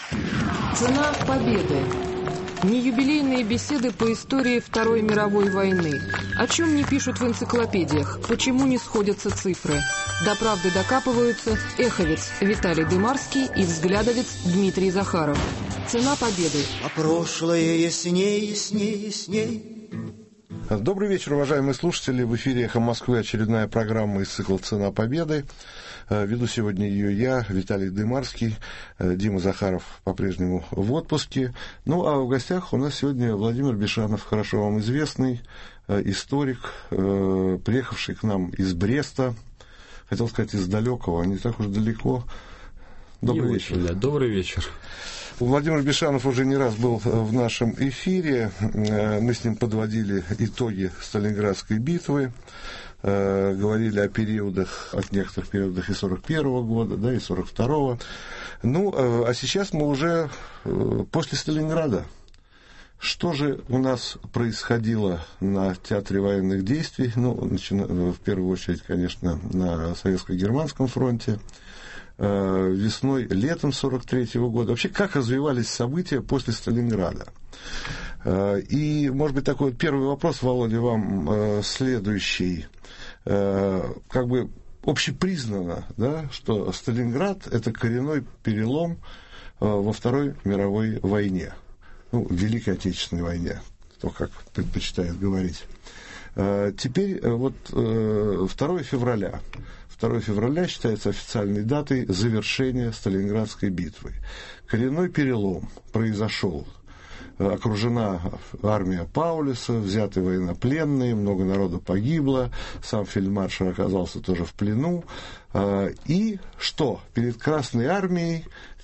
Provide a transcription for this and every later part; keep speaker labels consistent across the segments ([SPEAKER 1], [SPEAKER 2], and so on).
[SPEAKER 1] Цена победы. Не юбилейные беседы по истории Второй мировой войны. О чем не пишут в энциклопедиях, почему не сходятся цифры. До правды докапываются эховец Виталий Дымарский и взглядовец Дмитрий Захаров. Цена победы.
[SPEAKER 2] А прошлое ясней, ясней, ясней.
[SPEAKER 3] Добрый вечер, уважаемые слушатели. В эфире «Эхо Москвы» очередная программа из цикла «Цена победы». Веду сегодня ее я, Виталий Дымарский. Дима Захаров по-прежнему в отпуске. Ну, а в гостях у нас сегодня Владимир Бишанов, хорошо вам известный историк, приехавший к нам из Бреста. Хотел сказать, из далекого, а не так уж далеко. Добрый вечер.
[SPEAKER 4] Да, добрый вечер.
[SPEAKER 3] Владимир Бишанов уже не раз был в нашем эфире. Мы с ним подводили итоги Сталинградской битвы, говорили о периодах, от некоторых периодах и 41-го года, да, и 42-го. Ну, а сейчас мы уже после Сталинграда. Что же у нас происходило на театре военных действий? Ну, в первую очередь, конечно, на Советско-Германском фронте. Весной, летом 43-го года. Вообще, как развивались события после Сталинграда? И, может быть, такой вот первый вопрос, Володя, вам следующий. Как бы общепризнано, да, что Сталинград – это коренной перелом во Второй мировой войне. Ну, Великой Отечественной войне, кто как предпочитает говорить. Теперь вот 2 февраля. 2 февраля считается официальной датой завершения Сталинградской битвы. Коренной перелом произошел. Окружена армия Паулюса, взяты военнопленные, много народу погибло, сам фельдмаршал оказался тоже в плену. И что? Перед Красной армией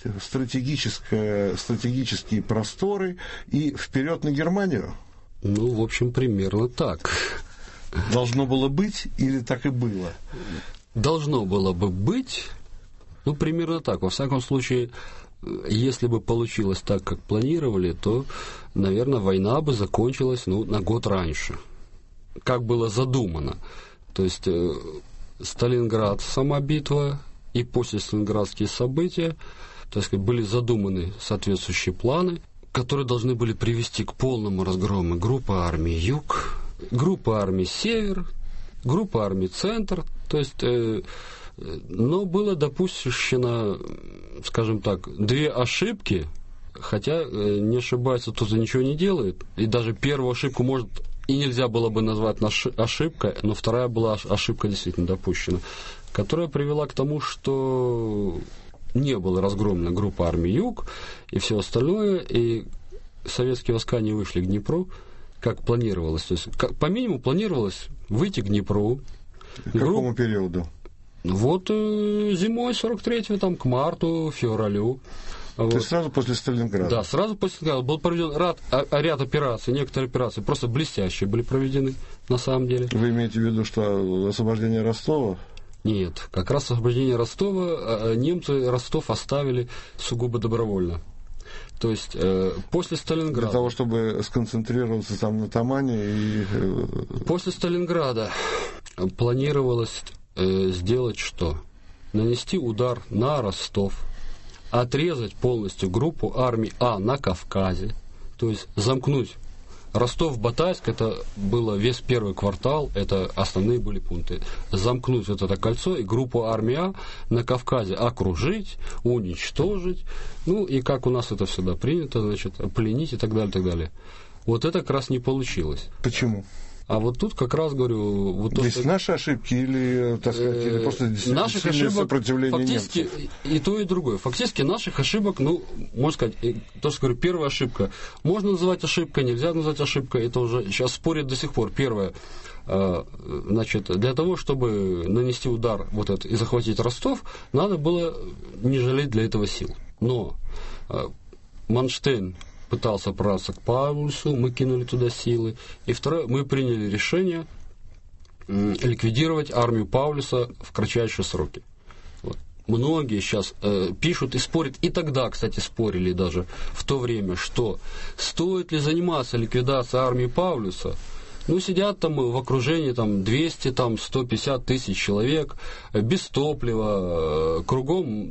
[SPEAKER 3] стратегические просторы и вперед на Германию?
[SPEAKER 4] Ну, в общем, примерно так.
[SPEAKER 3] Должно было быть или так и было?
[SPEAKER 4] Должно было бы быть, ну, примерно так. Во всяком случае, если бы получилось так, как планировали, то, наверное, война бы закончилась, на год раньше, как было задумано. То есть Сталинград, сама битва и после Сталинградские события, так сказать, были задуманы соответствующие планы, которые должны были привести к полному разгрому группы армий Юг, группа армий Север, группа армий Центр. То есть, но было допущено, скажем так, 2 ошибки, хотя, не ошибается, тот ничего не делает, и даже первую ошибку, может, и нельзя было бы назвать ошибкой, но вторая была ошибка действительно допущена, которая привела к тому, что не была разгромлена группа армий Юг и все остальное, и советские войска не вышли к Днепру, как планировалось. То есть, по минимуму планировалось выйти к Днепру.
[SPEAKER 3] К какому периоду?
[SPEAKER 4] Вот зимой 43-го, там, к марту, февралю.
[SPEAKER 3] То есть сразу после Сталинграда?
[SPEAKER 4] Да, сразу после Сталинграда. Был проведен ряд операций, некоторые операции просто блестящие были проведены, на самом деле.
[SPEAKER 3] Вы имеете в виду, что освобождение Ростова?
[SPEAKER 4] Нет, как раз освобождение Ростова, немцы Ростов оставили сугубо добровольно. То есть после Сталинграда...
[SPEAKER 3] Для того, чтобы сконцентрироваться там на Тамане и...
[SPEAKER 4] После Сталинграда планировалось сделать что? Нанести удар на Ростов, отрезать полностью группу армий А на Кавказе, то есть замкнуть Ростов-Батайск, это было весь первый квартал, это основные были пункты. Замкнуть вот это кольцо и группу армии А на Кавказе окружить, уничтожить, ну и как у нас это всегда принято, значит, пленить и так далее, так далее. Вот это как раз не получилось.
[SPEAKER 3] Почему?
[SPEAKER 4] А вот тут как раз говорю... Вот то,
[SPEAKER 3] здесь
[SPEAKER 4] что...
[SPEAKER 3] наши ошибки или, так сказать, или просто
[SPEAKER 4] наших ошибок,
[SPEAKER 3] сопротивление
[SPEAKER 4] фактически,
[SPEAKER 3] немцев?
[SPEAKER 4] И то, и другое. Фактически наших ошибок, ну, можно сказать, то, что говорю, первая ошибка. Можно называть ошибкой, нельзя назвать ошибкой, это уже сейчас спорят до сих пор. Первое, значит, для того, чтобы нанести удар вот этот и захватить Ростов, надо было не жалеть для этого сил. Но Манштейн пытался прорваться к Паулюсу, мы кинули туда силы. И второе, мы приняли решение ликвидировать армию Паулюса в кратчайшие сроки. Вот. Многие сейчас пишут и спорят, и тогда, кстати, спорили даже в то время, что стоит ли заниматься ликвидацией армии Паулюса. Ну, сидят там в окружении там, 200, там, 150 тысяч человек, без топлива, кругом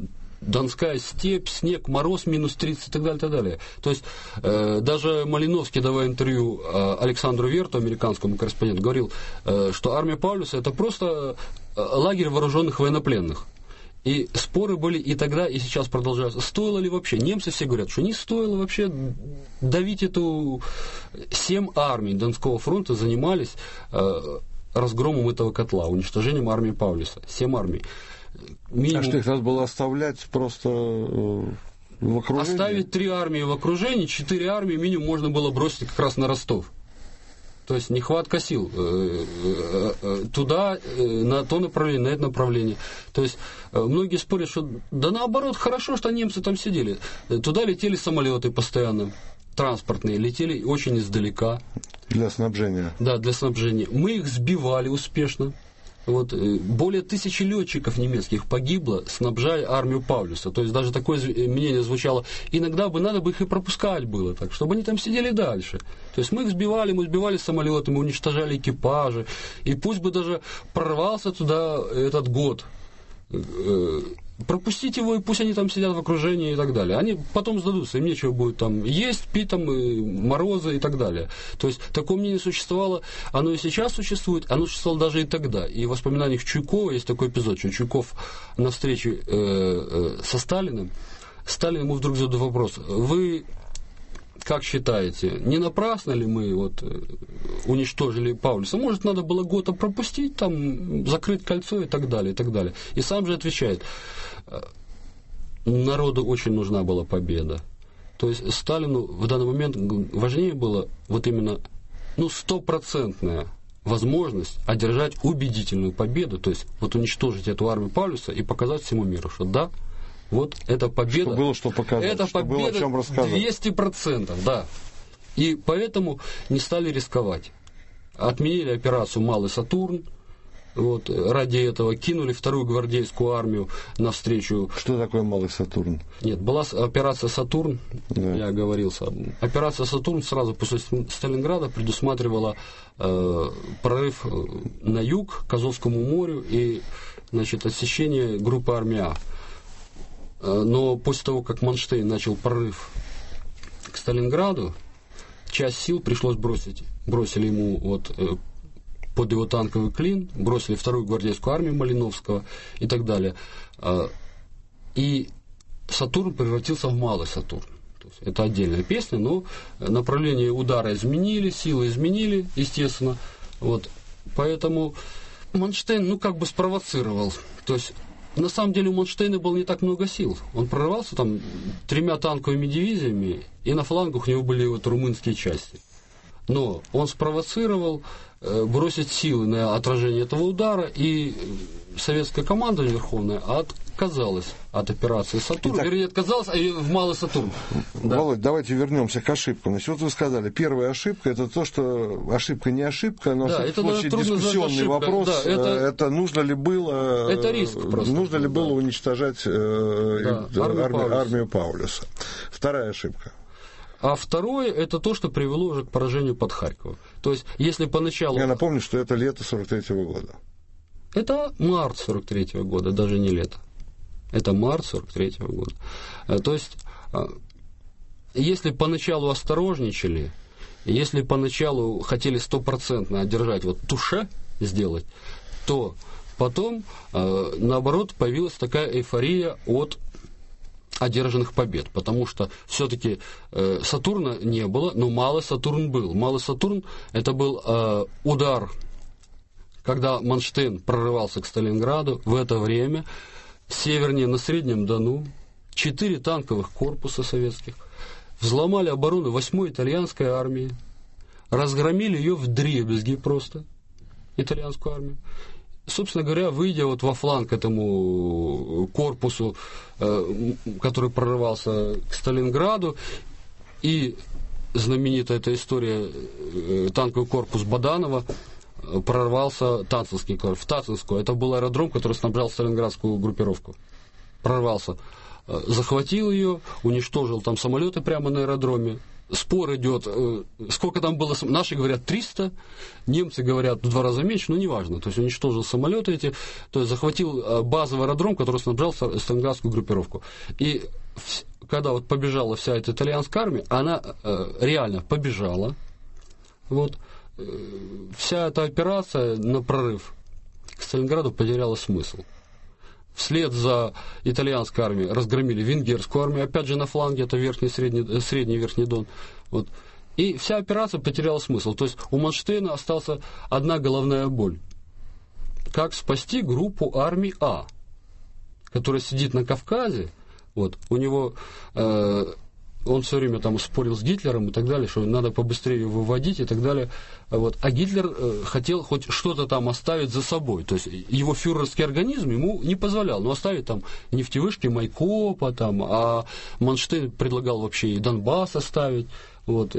[SPEAKER 4] Донская степь, снег, мороз минус 30 и так далее, и так далее. То есть даже Малиновский, давая интервью Александру Верту, американскому корреспонденту, говорил, что армия Паулюса это просто лагерь вооруженных военнопленных. И споры были и тогда, и сейчас продолжаются. Стоило ли вообще? Немцы все говорят, что не стоило вообще давить эту... 7 армий Донского фронта занимались разгромом этого котла, уничтожением армии Паулюса. 7 армий. Минимум...
[SPEAKER 3] А что, их надо было оставлять просто в окружении?
[SPEAKER 4] Оставить 3 армии в окружении, 4 армии минимум можно было бросить как раз на Ростов. То есть нехватка сил туда, на то направление, на это направление. То есть многие спорят, что да наоборот, хорошо, что немцы там сидели. Туда летели самолеты постоянно, транспортные, летели очень издалека.
[SPEAKER 3] Для снабжения. Да,
[SPEAKER 4] для снабжения. Мы их сбивали успешно. Вот, более 1000 летчиков немецких погибло, снабжая армию Паулюса. То есть даже такое мнение звучало, иногда бы надо бы их и пропускать было, так, чтобы они там сидели дальше. То есть мы их сбивали самолеты, мы уничтожали экипажи. И пусть бы даже прорвался туда этот год, пропустить его, и пусть они там сидят в окружении и так далее. Они потом сдадутся, им нечего будет там есть, пить там, морозы и так далее. То есть такое мнение существовало, оно и сейчас существует, оно существовало даже и тогда. И в воспоминаниях Чуйкова есть такой эпизод, что Чуйков на встрече со Сталиным, Сталин ему вдруг задает вопрос, вы как считаете, не напрасно ли мы вот уничтожили Паулюса? Может, надо было года пропустить, там, закрыть кольцо и так далее, и так далее. И сам же отвечает, народу очень нужна была победа. То есть Сталину в данный момент важнее было вот именно 100% возможность одержать убедительную победу, то есть вот уничтожить эту армию Паулюса и показать всему миру, что да, вот эта победа,
[SPEAKER 3] что было, что показать,
[SPEAKER 4] это
[SPEAKER 3] что
[SPEAKER 4] победа
[SPEAKER 3] было, о чем рассказать.
[SPEAKER 4] 200%, да. И поэтому не стали рисковать. Отменили операцию «Малый Сатурн», вот, ради этого кинули 2-ю гвардейскую армию навстречу.
[SPEAKER 3] Что такое «Малый Сатурн»?
[SPEAKER 4] Нет, была операция «Сатурн»,
[SPEAKER 3] да.
[SPEAKER 4] Я оговорился. Операция «Сатурн» сразу после Сталинграда предусматривала прорыв на юг, к Азовскому морю и, значит, отсечение группы армии А. Но после того, как Манштейн начал прорыв к Сталинграду, часть сил пришлось бросить. Бросили ему вот под его танковый клин, бросили 2-ю гвардейскую армию Малиновского и так далее. И Сатурн превратился в Малый Сатурн. То есть это отдельная песня, но направление удара изменили, силы изменили, естественно. Вот. Поэтому Манштейн, как бы спровоцировал. То есть на самом деле у Манштейна было не так много сил. Он прорвался там 3 танковыми дивизиями, и на флангах у него были вот румынские части. Но он спровоцировал бросить силы на отражение этого удара, и советская команда верховная отказалась от операции «Сатурн». Вернее, отказалась в «Малый Сатурн». Да.
[SPEAKER 3] Володь, давайте вернемся к ошибкам. Значит, вот вы сказали, первая ошибка — это то, что ошибка не ошибка, но
[SPEAKER 4] да,
[SPEAKER 3] в случае дискуссионный вопрос, да, это нужно ли было,
[SPEAKER 4] это риск просто,
[SPEAKER 3] нужно ли было уничтожать армию Паулюса. Вторая ошибка.
[SPEAKER 4] А второе, это то, что привело уже к поражению под Харьковом. То есть, если поначалу...
[SPEAKER 3] Я напомню, что это лето 43-го года.
[SPEAKER 4] Это март 43-го года, даже не лето. Это март 43-го года. То есть, если поначалу осторожничали, если поначалу хотели 100% одержать, вот туше сделать, то потом, наоборот, появилась такая эйфория от одержанных побед, потому что все-таки Сатурна не было, но Малый Сатурн был. Малый Сатурн — это был удар, когда Манштейн прорывался к Сталинграду. В это время севернее на Среднем Дону 4 танковых корпуса советских взломали оборону 8-й итальянской армии, разгромили ее вдребезги просто, итальянскую армию. Собственно говоря, выйдя вот во фланг этому корпусу, который прорывался к Сталинграду, и знаменитая эта история, танковый корпус Баданова прорвался в Тацинскую. Это был аэродром, который снабжал сталинградскую группировку. Прорвался, захватил ее, уничтожил там самолеты прямо на аэродроме, спор идет, сколько там было, наши говорят 300, немцы говорят в 2 раза меньше, но неважно, то есть уничтожил самолеты эти, то есть захватил базовый аэродром, который снабжал сталинградскую группировку. И когда вот побежала вся эта итальянская армия, она реально побежала, вот, вся эта операция на прорыв к Сталинграду потеряла смысл. Вслед за итальянской армией разгромили венгерскую армию, опять же на фланге, это средний Верхний Дон. Вот. И вся операция потеряла смысл. То есть у Манштейна осталась одна головная боль. Как спасти группу армий А, которая сидит на Кавказе, вот, у него... он все время там спорил с Гитлером и так далее, что надо побыстрее ее выводить и так далее. Вот. А Гитлер хотел хоть что-то там оставить за собой. То есть его фюрерский организм ему не позволял. Но оставить там нефтевышки Майкопа, там, а Манштейн предлагал вообще и Донбасс оставить. Вот.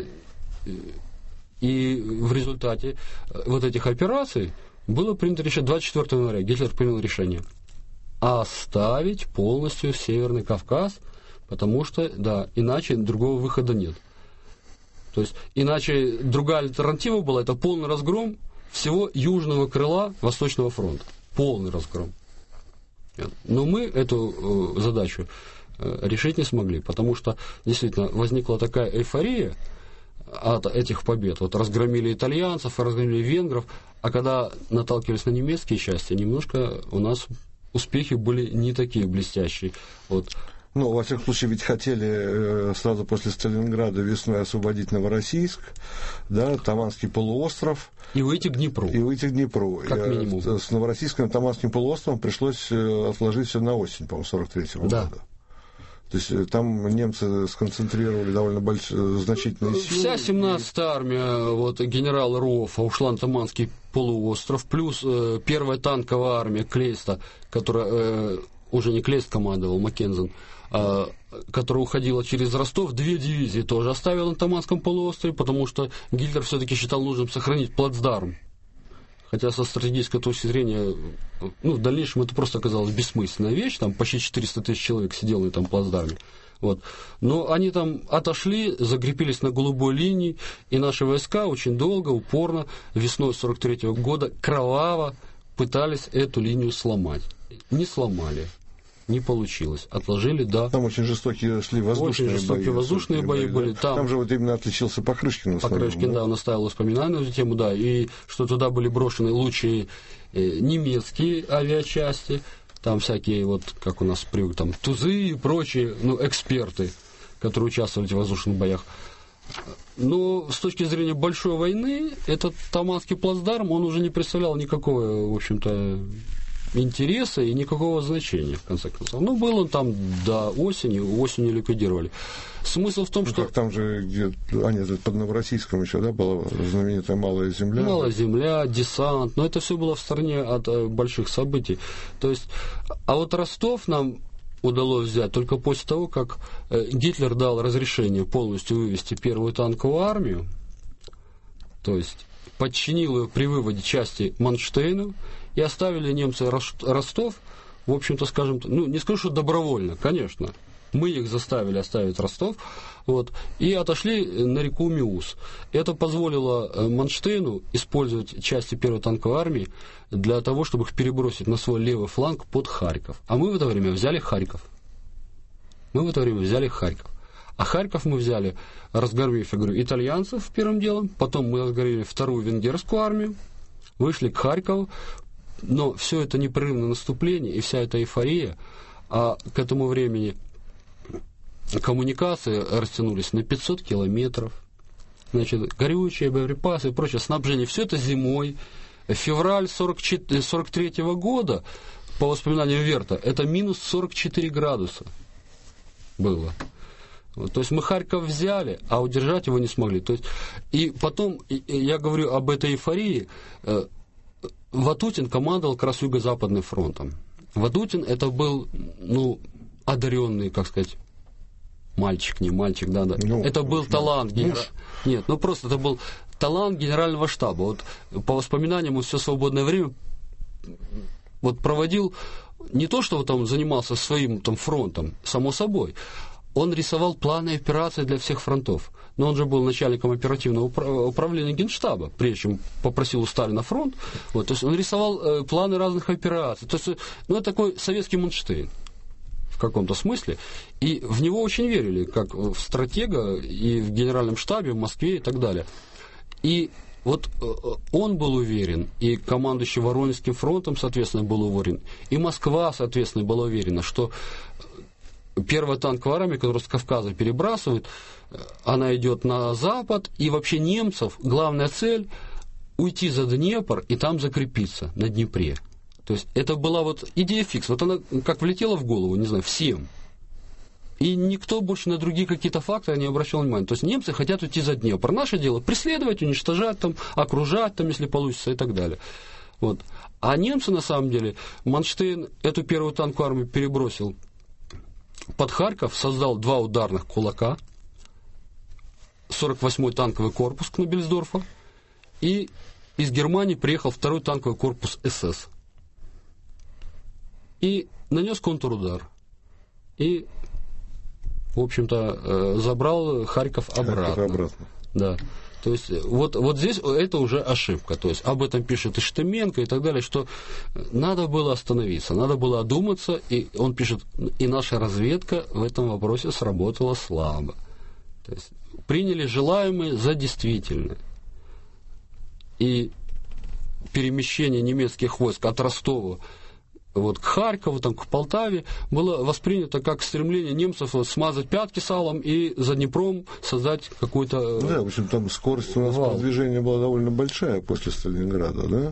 [SPEAKER 4] И в результате вот этих операций было принято решение. 24 января Гитлер принял решение оставить полностью Северный Кавказ, потому что, да, иначе другого выхода нет. То есть, иначе другая альтернатива была, это полный разгром всего южного крыла Восточного фронта. Полный разгром. Но мы эту задачу решить не смогли, потому что, действительно, возникла такая эйфория от этих побед. Вот разгромили итальянцев, разгромили венгров, а когда наталкивались на немецкие части, немножко у нас успехи были не такие блестящие. Вот.
[SPEAKER 3] Ну, во всяком случае, ведь хотели сразу после Сталинграда весной освободить Новороссийск, да, Таманский полуостров.
[SPEAKER 4] И выйти к Днепру.
[SPEAKER 3] Как минимум. С Новороссийском и Таманским полуостровом пришлось отложить все на осень, по-моему, 43-го года. То есть там немцы сконцентрировали довольно значительные силы.
[SPEAKER 4] Вся 17-я армия вот, генерала Руофа ушла на Таманский полуостров, плюс первая танковая армия Клейста, которая уже не Клейст командовал, Маккензен, которая уходила через Ростов, 2 дивизии тоже оставила на Таманском полуострове, потому что Гитлер все-таки считал нужным сохранить плацдарм. Хотя со стратегической точки зрения, ну, в дальнейшем это просто оказалась бессмысленная вещь, там почти 400 тысяч человек сидело на этом плацдарме. Вот. Но они там отошли, закрепились на голубой линии, и наши войска очень долго, упорно, весной 43-го года кроваво пытались эту линию сломать. Не сломали. Не получилось. Отложили, да.
[SPEAKER 3] Там очень жестокие шли воздушные бои.
[SPEAKER 4] Были.
[SPEAKER 3] Там же вот именно отличился Покрышкин.
[SPEAKER 4] Покрышкин, да, он оставил воспоминания на эту тему, да, и что туда были брошены лучшие немецкие авиачасти, там всякие, вот, как у нас привык, там, тузы и прочие, ну, эксперты, которые участвовали в этих воздушных боях. Но с точки зрения большой войны, этот Таманский плацдарм, он уже не представлял никакого, в общем-то, интереса и никакого значения, в конце концов. Ну, был он там до осенью ликвидировали. Смысл в том, что...
[SPEAKER 3] Как там же, где... под Новороссийском еще, да, была знаменитая Малая Земля?
[SPEAKER 4] Малая Земля, десант, но это все было в стороне от больших событий. То есть, а вот Ростов нам удалось взять только после того, как Гитлер дал разрешение полностью вывести первую танковую армию, то есть подчинил ее при выводе части Манштейну, и оставили немцы Ростов, в общем-то, скажем, ну, не скажу, что добровольно, конечно. Мы их заставили оставить Ростов, вот, и отошли на реку Миус. Это позволило Манштейну использовать части первой танковой армии для того, чтобы их перебросить на свой левый фланг под Харьков. А мы в это время взяли Харьков. А Харьков мы взяли, разгромив, я говорю, итальянцев первым делом, потом мы разгромили вторую венгерскую армию, вышли к Харькову. Но все это непрерывное наступление и вся эта эйфория, а к этому времени коммуникации растянулись на 500 километров, значит, горючие, боеприпасы и прочее, снабжение, все это зимой. Февраль 43-го года, по воспоминаниям Верта, это минус 44 градуса было. То есть мы Харьков взяли, а удержать его не смогли. То есть, и потом, я говорю об этой эйфории. Ватутин командовал как раз Юго-Западным фронтом. Ватутин это был, ну, одаренный, как сказать, мальчик, не мальчик, да. Ну, это был талант Нет, ну просто это был талант генерального штаба. Вот по воспоминаниям он все свободное время вот проводил не то, что он там занимался своим там фронтом, само собой. он рисовал планы операций для всех фронтов. Но он же был начальником оперативного управления Генштаба, прежде чем попросил у Сталина фронт. Вот, то есть он рисовал планы разных операций. То есть, это такой советский Манштейн в каком-то смысле. И в него очень верили, как в стратега и в генеральном штабе, в Москве и так далее. И вот он был уверен, и командующий Воронежским фронтом, соответственно, был уверен, и Москва, соответственно, была уверена, что первая танковая армия, которую с Кавказа перебрасывают, она идет на запад, и вообще немцев главная цель – уйти за Днепр и там закрепиться на Днепре. То есть это была вот идея фикс. Вот она как влетела в голову, не знаю, всем. И никто больше на другие какие-то факторы не обращал внимания. То есть немцы хотят уйти за Днепр. Наше дело преследовать, уничтожать, там, окружать, там, если получится, и так далее. Вот. А немцы, на самом деле, Манштейн эту первую танковую армию перебросил под Харьков, создал 2 ударных кулака, 48-й танковый корпус Кнобельсдорфа, и из Германии приехал 2-й танковый корпус СС. И нанес контрудар. И, в общем-то, забрал Харьков обратно. Да. То есть вот здесь это уже ошибка. То есть об этом пишет и Штеменко и так далее, что надо было остановиться, надо было одуматься. И он пишет, и наша разведка в этом вопросе сработала слабо. То есть приняли желаемое за действительное. И перемещение немецких войск от Ростова вот, к Харькову, там, к Полтаве было воспринято как стремление немцев вот, смазать пятки салом и за Днепром создать какой-то...
[SPEAKER 3] Да, в общем, там скорость у нас продвижения была довольно большая после Сталинграда, да?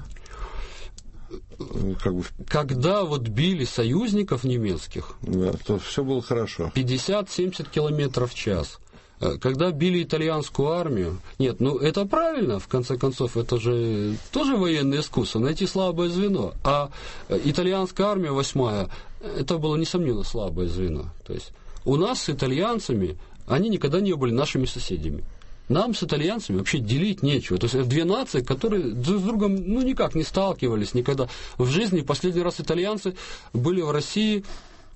[SPEAKER 4] Когда вот били союзников немецких,
[SPEAKER 3] да, то все было хорошо.
[SPEAKER 4] 50-70 километров в час. Когда били итальянскую армию, нет, ну это правильно, в конце концов, это же тоже военное искусство, найти слабое звено. А итальянская армия 8-я, это было, несомненно, слабое звено. То есть у нас с итальянцами, они никогда не были нашими соседями. Нам с итальянцами вообще делить нечего. То есть это 2 нации, которые друг с другом ну, никак не сталкивались никогда в жизни. Последний раз итальянцы были в России,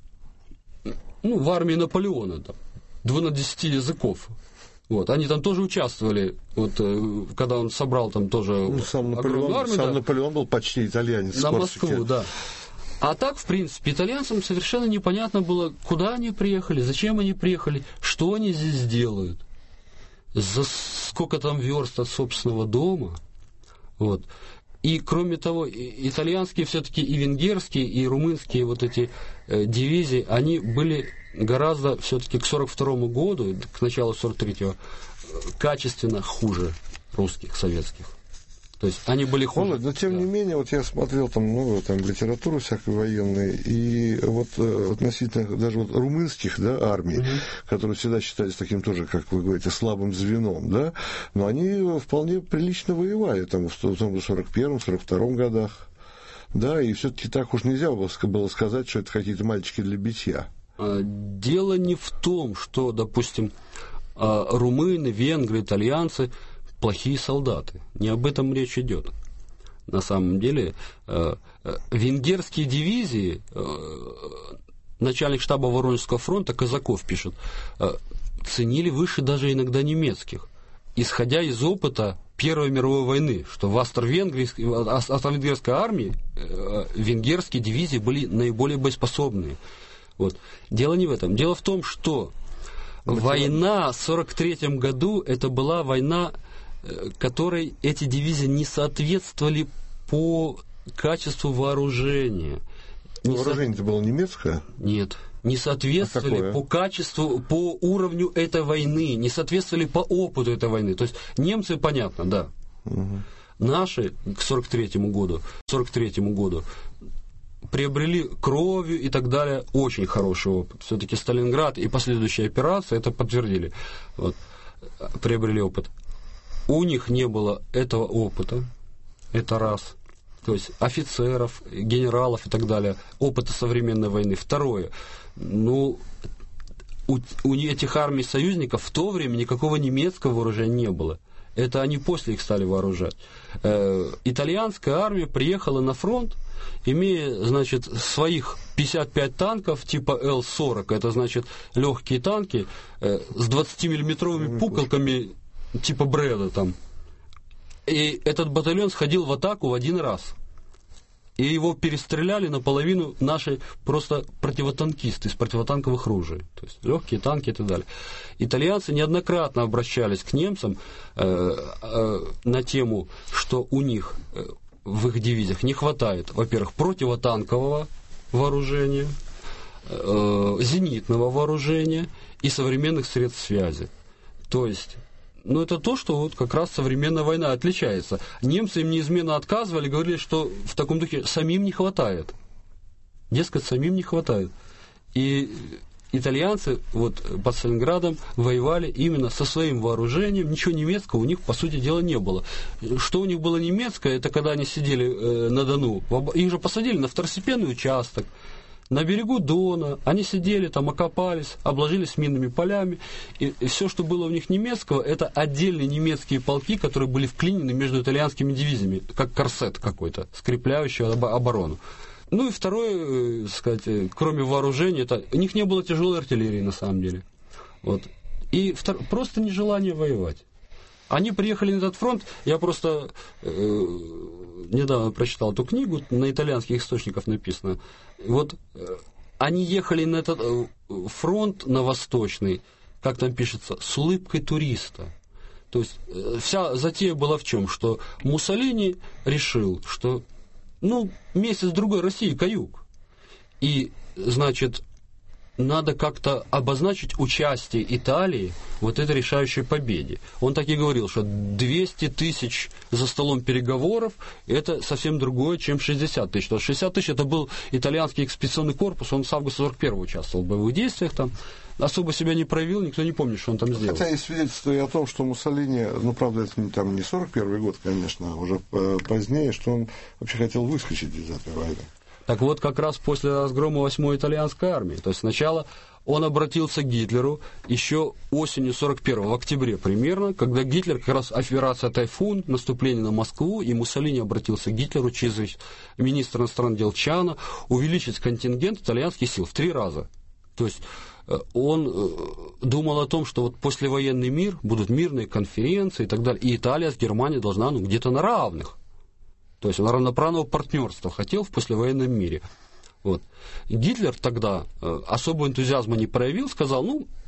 [SPEAKER 4] ну, в армии Наполеона, там. 12 языков. Вот. Они там тоже участвовали, вот, когда он собрал там тоже
[SPEAKER 3] сам
[SPEAKER 4] огромную армию.
[SPEAKER 3] Сам Наполеон был почти итальянец.
[SPEAKER 4] На Москву, да. А так, в принципе, итальянцам совершенно непонятно было, куда они приехали, зачем они приехали, что они здесь делают, за сколько там верст от собственного дома. Вот. И, кроме того, итальянские все-таки и венгерские, и румынские вот эти дивизии, они были гораздо все-таки к 1942 году, к началу 1943-го, качественно хуже русских, советских. То есть они были хуже.
[SPEAKER 3] Но тем не менее, вот я смотрел там много там, литературу всякой военной, и вот относительно даже вот румынских да, армий, которые всегда считались таким тоже, как вы говорите, слабым звеном, да, но они вполне прилично воевали там, в том же 41-м, 42-м годах. Да, и все-таки так уж нельзя было сказать, что это какие-то мальчики для битья.
[SPEAKER 4] Дело не в том, что, допустим, румыны, венгры, итальянцы плохие солдаты. Не об этом речь идет. На самом деле, венгерские дивизии, начальник штаба Воронежского фронта Казаков пишет, ценили выше даже иногда немецких, исходя из опыта Первой мировой войны, что в австро-венгерской армии венгерские дивизии были наиболее боеспособные. Вот. Дело не в этом. Дело в том, что война в 1943 году это была война, которой эти дивизии не соответствовали по качеству вооружения.
[SPEAKER 3] Вооружение-то было немецкое?
[SPEAKER 4] Нет. Не соответствовали по качеству, по уровню этой войны, не соответствовали по опыту этой войны. То есть немцы, понятно, да. Наши к 1943 году приобрели кровью и так далее очень хороший опыт. Все-таки Сталинград и последующие операции это подтвердили. Вот. Приобрели опыт. У них не было этого опыта. Это раз. То есть офицеров, генералов и так далее. Опыта современной войны. Второе. Ну, у этих армий союзников в то время никакого немецкого вооружения не было. Это они после их стали вооружать. Итальянская армия приехала на фронт, имея, значит, своих 55 танков типа Л-40. Это, значит, легкие танки с 20-миллиметровыми пуколками типа Брэда там. И этот батальон сходил в атаку в один раз. И его перестреляли наполовину наши просто противотанкисты из противотанковых ружей. То есть легкие танки и так далее. Итальянцы неоднократно обращались к немцам на тему, что у них в их дивизиях не хватает, во-первых, противотанкового вооружения, зенитного вооружения и современных средств связи. То есть... Ну, это то, что вот как раз современная война отличается. Немцы им неизменно отказывали, говорили, что в таком духе самим не хватает. Дескать, самим не хватает. И итальянцы вот под Сталинградом воевали именно со своим вооружением. Ничего немецкого у них, по сути дела, не было. Что у них было немецкое, это когда они сидели на Дону. Их же посадили на второстепенный участок. На берегу Дона, они сидели там, окопались, обложились минными полями, и все, что было у них немецкого, это отдельные немецкие полки, которые были вклинены между итальянскими дивизиями, как корсет какой-то, скрепляющий оборону. Ну и второе, сказать, кроме вооружения, это, у них не было тяжелой артиллерии на самом деле. Вот. И просто нежелание воевать. Они приехали на этот фронт, я просто недавно прочитал эту книгу, на итальянских источниках написано. Вот они ехали на этот фронт, на восточный, как там пишется, с улыбкой туриста. То есть вся затея была в чем? Что Муссолини решил, что месяц-другой России каюк. И, значит, надо как-то обозначить участие Италии в вот этой решающей победе. Он так и говорил, что 200 тысяч за столом переговоров – это совсем другое, чем 60 тысяч. 60 тысяч – это был итальянский экспедиционный корпус, он с августа 41-го участвовал в боевых действиях там. Особо себя не проявил, никто не помнит, что он там сделал.
[SPEAKER 3] Хотя есть свидетельство и о том, что Муссолини, правда, это там не 41-й год, конечно, а уже позднее, что он вообще хотел выскочить из этой войны.
[SPEAKER 4] Так вот, как раз после разгрома 8-й итальянской армии. То есть сначала он обратился к Гитлеру еще осенью 41-го, в октябре примерно, когда Гитлер, как раз операция «Тайфун», наступление на Москву, и Муссолини обратился к Гитлеру через министра иностранных дел Чана увеличить контингент итальянских сил в 3 раза. То есть он думал о том, что вот послевоенный мир, будут мирные конференции и так далее, и Италия с Германией должна где-то на равных. То есть он равноправного партнерства хотел в послевоенном мире. Вот. Гитлер тогда особого энтузиазма не проявил, сказал,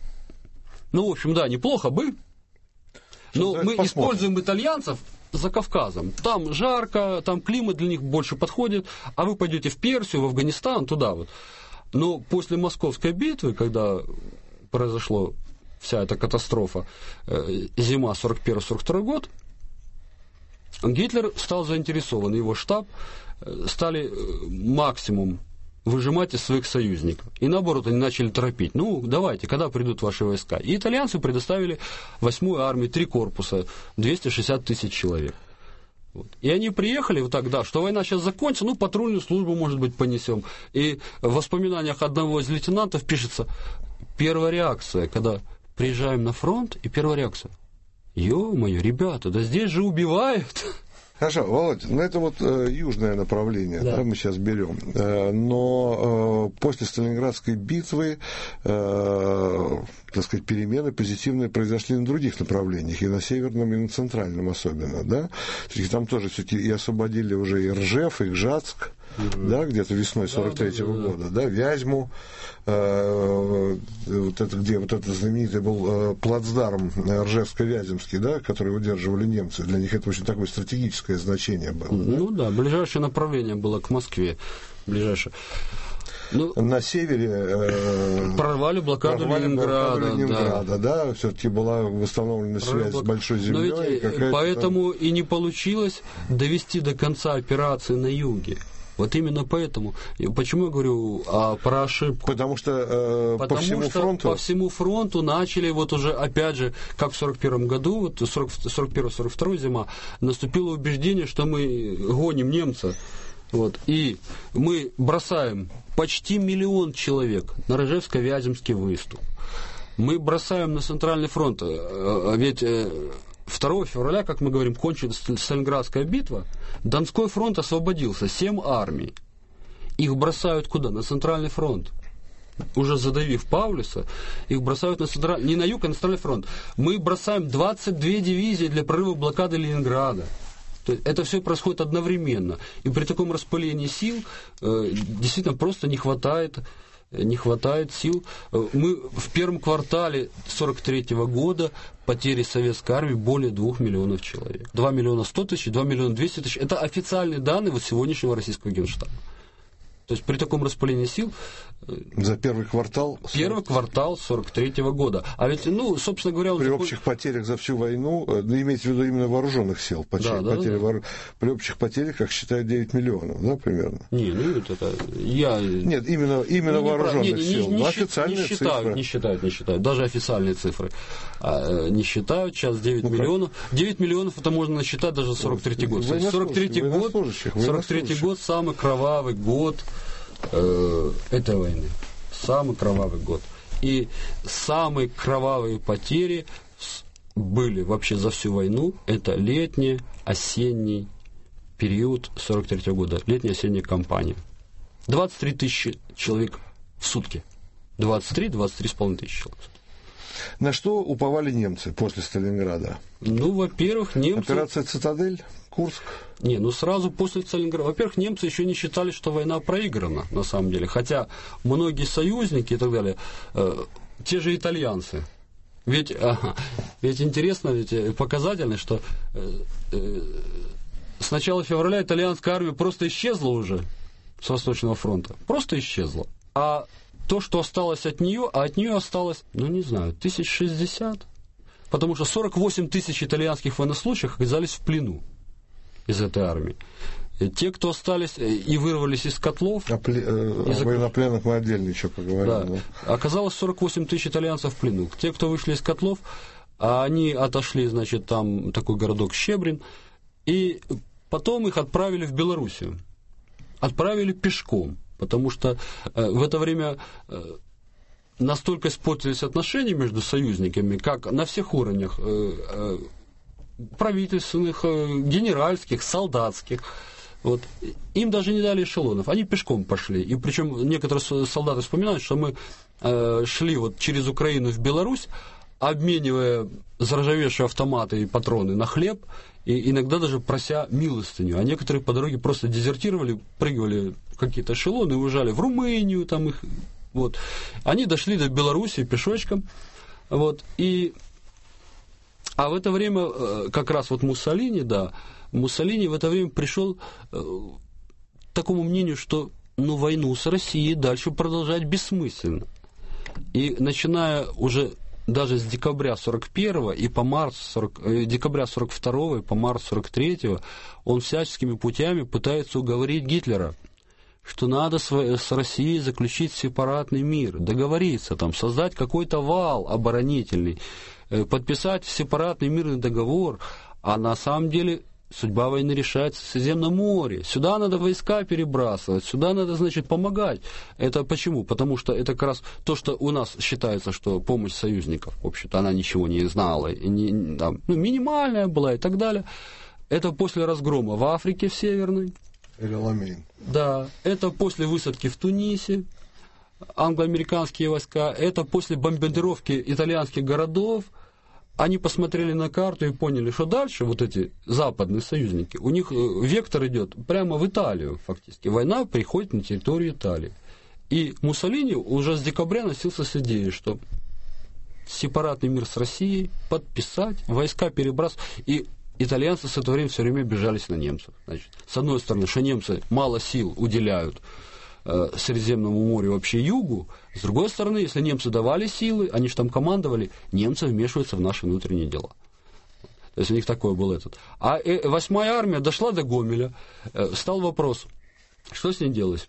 [SPEAKER 4] в общем, да, неплохо бы, но мы используем итальянцев за Кавказом. Там жарко, там климат для них больше подходит, а вы пойдете в Персию, в Афганистан, туда вот. Но после Московской битвы, когда произошла вся эта катастрофа, зима 41-42 год, Гитлер стал заинтересован, его штаб стали максимум выжимать из своих союзников. И наоборот, они начали торопить. Давайте, когда придут ваши войска? И итальянцы предоставили 8-й армии 3 корпуса, 260 тысяч человек. Вот. И они приехали, вот так, что война сейчас закончится, патрульную службу, может быть, понесем. И в воспоминаниях одного из лейтенантов пишется, первая реакция, когда приезжаем на фронт, и первая реакция. Ё-моё, ребята, да здесь же убивают.
[SPEAKER 3] Хорошо, Володя, это южное направление, да, мы сейчас берем. Но после Сталинградской битвы, так сказать, перемены позитивные произошли на других направлениях, и на северном, и на центральном особенно, да? Там тоже все-таки и освободили уже и Ржев, и Гжатск, да, где-то весной 43-го года, да, Вязьму, это знаменитый был плацдарм Ржевско-Вяземский, да, который удерживали немцы. Для них это очень такое стратегическое значение было. Да?
[SPEAKER 4] Ближайшее направление было к Москве. Ближайшее.
[SPEAKER 3] На севере
[SPEAKER 4] прорвали блокаду Ленинграда,
[SPEAKER 3] да, все-таки была восстановлена связь с Большой землей.
[SPEAKER 4] Поэтому и не получилось довести до конца операции на юге. Вот именно поэтому. Почему я говорю про ошибку?
[SPEAKER 3] Потому что по
[SPEAKER 4] всему фронту начали, вот уже опять же, как в 1941 году, 41-42 зима, наступило убеждение, что мы гоним немца. Вот, и мы бросаем почти 1 миллион человек на Ржевско-Вяземский выступ. Мы бросаем на Центральный фронт. Ведь 2 февраля, как мы говорим, кончилась Сталинградская битва, Донской фронт освободился, 7 армий. Их бросают куда? На Центральный фронт. Уже задавив Паулюса, их бросают не на юг, а на Центральный фронт. Мы бросаем 22 дивизии для прорыва блокады Ленинграда. То есть это все происходит одновременно. И при таком распылении сил действительно просто не хватает сил. Мы в первом квартале 1943 года потери советской армии более 2 миллионов человек. 2 миллиона 100 тысяч, 2 миллиона 200 тысяч. Это официальные данные вот сегодняшнего российского Генштаба. То есть при таком распылении сил...
[SPEAKER 3] За первый квартал?
[SPEAKER 4] Первый квартал 1943 года. А ведь, собственно говоря...
[SPEAKER 3] При общих потерях за всю войну, имеете в виду именно вооруженных сил, при общих потерях, как считают, 9 миллионов, да, примерно?
[SPEAKER 4] Нет, Нет,
[SPEAKER 3] именно вооруженных сил. Официальные цифры.
[SPEAKER 4] Не считают. Даже официальные цифры не считают. Сейчас 9 миллионов. 9 миллионов это можно насчитать даже 43-й год. 43-й год самый кровавый год этой войны. Самый кровавый год. И самые кровавые потери были вообще за всю войну. Это летний-осенний период 43 года. Летняя-осенняя кампания. 23 тысячи человек в сутки. 23-23,5 тысячи человек.
[SPEAKER 3] На что уповали немцы после Сталинграда?
[SPEAKER 4] Во-первых, немцы...
[SPEAKER 3] Операция «Цитадель», Курск?
[SPEAKER 4] Сразу после Сталинграда. Во-первых, немцы еще не считали, что война проиграна, на самом деле. Хотя многие союзники и так далее, те же итальянцы. Ведь интересно, ведь показательно, что с начала февраля итальянская армия просто исчезла уже с Восточного фронта. Просто исчезла. А то, что осталось от нее, осталось, 1060. Потому что 48 тысяч итальянских военнослужащих оказались в плену из этой армии. Те, кто остались и вырвались из котлов... О
[SPEAKER 3] военнопленных мы отдельно еще поговорим.
[SPEAKER 4] Да. Оказалось 48 тысяч итальянцев в плену. Те, кто вышли из котлов, они отошли, там такой городок Щебрин, и потом их отправили в Белоруссию. Отправили пешком, потому что в это время... настолько испортились отношения между союзниками, как на всех уровнях правительственных, генеральских, солдатских. Им даже не дали эшелонов, они пешком пошли. И причем некоторые солдаты вспоминают, что мы шли через Украину в Беларусь, обменивая заржавевшие автоматы и патроны на хлеб, и иногда даже прося милостыню. А некоторые по дороге просто дезертировали, прыгивали в какие-то эшелоны и уезжали в Румынию, там их... Они дошли до Белоруссии пешочком. А в это время как раз Муссолини в это время пришел к такому мнению, что войну с Россией дальше продолжать бессмысленно. И начиная уже даже с декабря 41 и по декабря 42 и по март 43 он всяческими путями пытается уговорить Гитлера, что надо с Россией заключить сепаратный мир, договориться, создать какой-то вал оборонительный, подписать сепаратный мирный договор, а на самом деле судьба войны решается в Средиземном море. Сюда надо войска перебрасывать, сюда надо, помогать. Это почему? Потому что это как раз то, что у нас считается, что помощь союзников, в общем-то, она ничего не знала, минимальная была и так далее. Это после разгрома в Африке в Северной. Да, это после высадки в Тунисе, англо-американские войска, это после бомбардировки итальянских городов. Они посмотрели на карту и поняли, что дальше эти западные союзники, у них вектор идет прямо в Италию фактически. Война приходит на территорию Италии. И Муссолини уже с декабря носился с идеей, что сепаратный мир с Россией, подписать, войска перебрасывать. И итальянцы с этого времени все время бежались на немцев. С одной стороны, что немцы мало сил уделяют Средиземному морю, вообще югу. С другой стороны, если немцы давали силы, они же там командовали, немцы вмешиваются в наши внутренние дела. То есть у них такой был этот. А 8-я армия дошла до Гомеля. Стал вопрос, что с ней делать?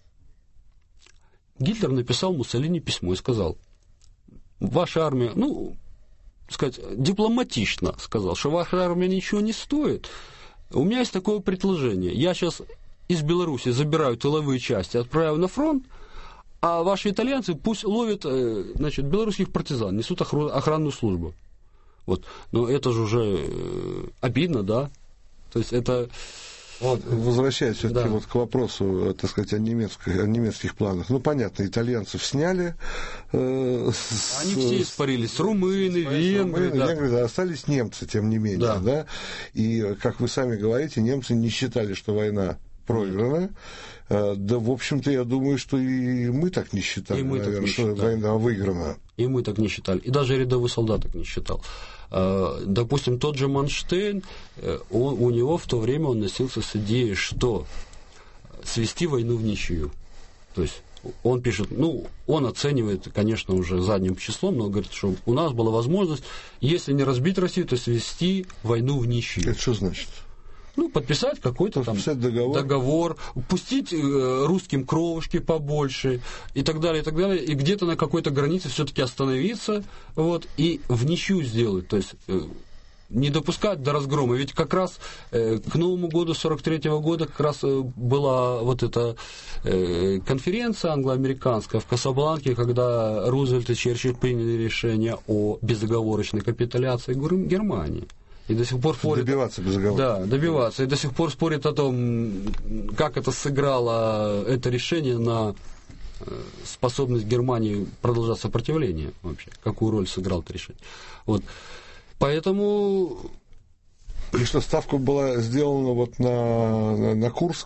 [SPEAKER 4] Гитлер написал Муссолини письмо и сказал, ваша армия, дипломатично сказал, что ваша армия ничего не стоит. У меня есть такое предложение. Я сейчас из Беларуси забираю тыловые части, отправляю на фронт, а ваши итальянцы пусть ловят, белорусских партизан, несут охранную службу. Вот. Но это же уже обидно, да? То есть это...
[SPEAKER 3] Вот, возвращаясь все-таки
[SPEAKER 4] Да.
[SPEAKER 3] вот к вопросу, так сказать, о немецких планах. Ну, понятно, итальянцев сняли.
[SPEAKER 4] Они все испарились. Румыны, венгры. Да.
[SPEAKER 3] Венгры, да, остались немцы, тем не менее.
[SPEAKER 4] Да.
[SPEAKER 3] Да? И, как вы сами говорите, немцы не считали, что война проиграна. Да, в общем-то, я думаю, что и мы так не считали, наверное, что война выиграна.
[SPEAKER 4] И мы так не считали. И даже рядовой солдат так не считал. Допустим, тот же Манштейн, у него в то время он носился с идеей, что свести войну в ничью. То есть он пишет, ну, он оценивает, конечно, уже задним числом, но говорит, что у нас была возможность, если не разбить Россию, то свести войну в ничью.
[SPEAKER 3] Это что значит?
[SPEAKER 4] Ну, подписать какой-то там
[SPEAKER 3] договор,
[SPEAKER 4] пустить русским кровушки побольше и так далее, и где-то на какой-то границе все-таки остановиться, вот, и в ничью сделать, то есть не допускать до разгрома. Ведь как раз к Новому году 43-го года как раз была вот эта конференция англо-американская в Касабланке, когда Рузвельт и Черчилль приняли решение о безоговорочной капитуляции Германии. И до сих пор спорят,
[SPEAKER 3] добиваться безоговорки.
[SPEAKER 4] Да, добиваться. И до сих пор спорят о том, как это сыграло это решение на способность Германии продолжать сопротивление вообще. Какую роль сыграло это решение. Вот. Поэтому...
[SPEAKER 3] И что, ставка была сделана вот на Курск?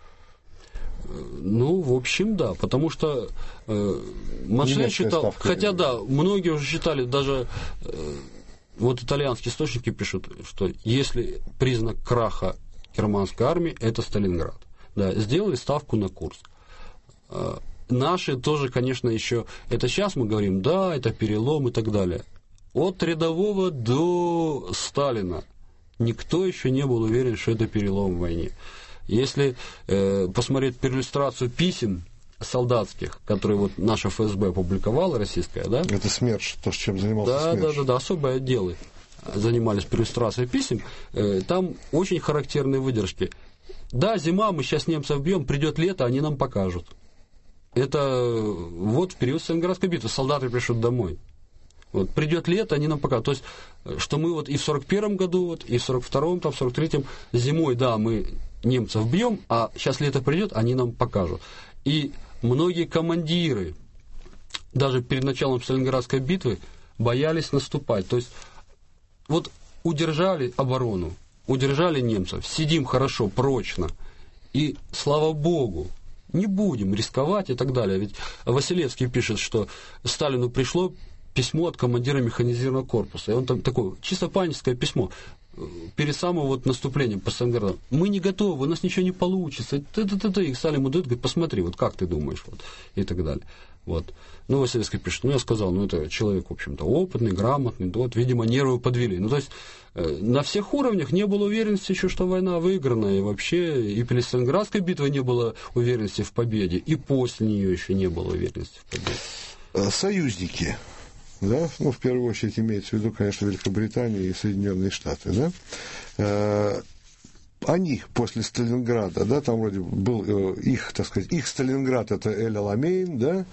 [SPEAKER 4] Ну, в общем, да. Потому что Манштейн считал... Хотя, да, многие уже считали, даже... Вот итальянские источники пишут, что если признак краха германской армии, это Сталинград. Да, сделали ставку на Курск. Наши тоже, конечно, еще... Это сейчас мы говорим, да, это перелом и так далее. От рядового до Сталина никто еще не был уверен, что это перелом в войне. Если посмотреть перлюстрацию писем солдатских, которые вот наша ФСБ опубликовала, российская, да?
[SPEAKER 3] Это СМЕРШ, то, чем занимался СМЕРШ.
[SPEAKER 4] Да, особые отделы занимались перлюстрацией писем. Там очень характерные выдержки. Да, зима, мы сейчас немцев бьем, придет лето, они нам покажут. Это вот в период Сталинградской битвы солдаты пришли домой. Вот, придет лето, они нам покажут. То есть, что мы вот и в 41-м году, вот, и в 42-м, там, в 43-м, зимой, да, мы немцев бьем, а сейчас лето придет, они нам покажут. И многие командиры, даже перед началом Сталинградской битвы, боялись наступать. То есть, вот удержали оборону, удержали немцев, сидим хорошо, прочно, и, слава Богу, не будем рисковать и так далее. Ведь Василевский пишет, что Сталину пришло письмо от командира механизированного корпуса, и он там такое, чисто паническое письмо, перед самым вот наступлением по Сталинграду. Мы не готовы, у нас ничего не получится. И Сталин ему дает, говорит, посмотри, вот как ты думаешь, вот, и так далее. Вот. Ну, Василевский пишет, я сказал, это человек, в общем-то, опытный, грамотный, вот, видимо, нервы подвели. То есть, на всех уровнях не было уверенности еще, что война выиграна, и вообще, и перед Сталинградской битвой не было уверенности в победе, и после нее еще не было уверенности в победе.
[SPEAKER 3] Союзники. Да? Ну, в первую очередь имеется в виду, конечно, Великобритания и Соединенные Штаты, да? Они после Сталинграда, да, там вроде был их, так сказать, их Сталинград, это Эль-Аламейн, да?